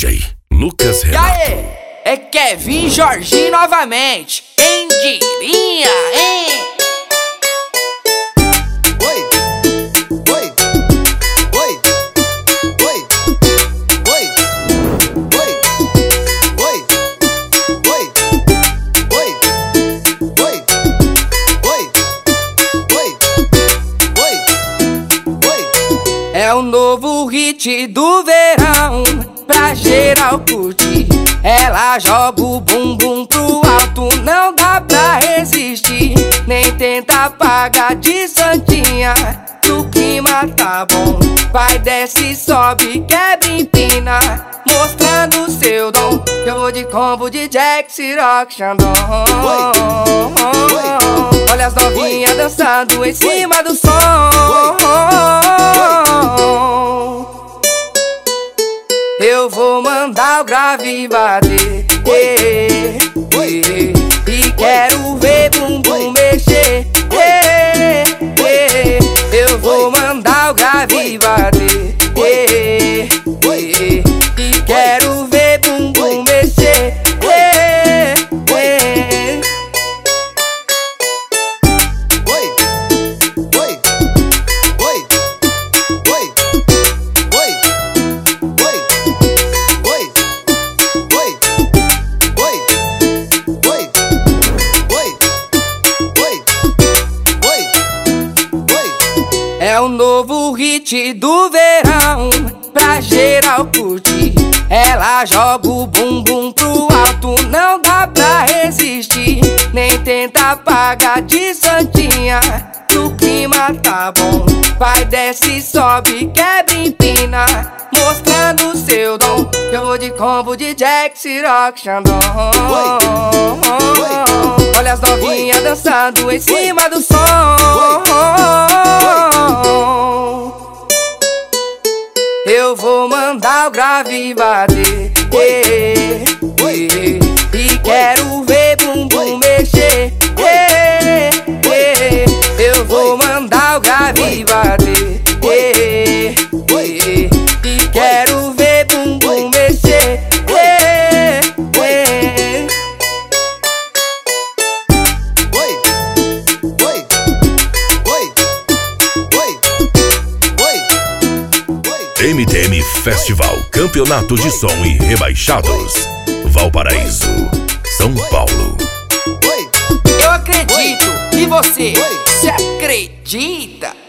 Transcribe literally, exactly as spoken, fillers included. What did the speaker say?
J Lucas E Renato. aí, é Kevin Jorginho novamente. Quem diria, hein? Oi, oi, oi, oi, oi, oi, oi, oi, oi, oi, oi, oi, oi. É o novo hit do verão, pra geral curtir. Ela joga o bumbum pro alto, não dá pra resistir. Nem tenta apagar de santinha, que o clima tá bom. Vai, desce, sobe, quebra, empina, mostrando o seu dom. Eu vou de combo de Jack, Ciroc, Xandão. Olha as novinhas dançando em cima do som. Eu vou mandar o grave bater, eh, eh, e quero ver bumbum mexer, eh, eh, eu vou mandar o grave bater, eh, eh, e quero ver bumbum mexer, eh, eh. Oi, oi, oi, oi, oi, oi. É o novo hit do verão, pra geral curtir. Ela joga o bumbum pro alto, não dá pra resistir. Nem tenta apagar de santinha, que o clima tá bom. Vai, desce, sobe, quebra, empina, mostrando o seu dom. Eu vou de combo de Jack, Ciroc, Xandão. Olha as novinhas dançando em cima do som. Eu vou mandar o grave bater, eh, eh, e quero ver bumbum mexer, eh, eh, eu vou mandar o grave bater, eh, eh, e quero ver bumbum mexer, eh, eh. Oi, oi, oi, oi, oi, oi. M T M Festival, Campeonato de Som e Rebaixados, Valparaíso, São Paulo. Oi, Eu acredito, e você, Oi. se acredita?